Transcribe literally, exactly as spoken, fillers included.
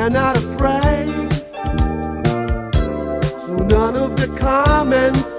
They're not afraid, so none of the comments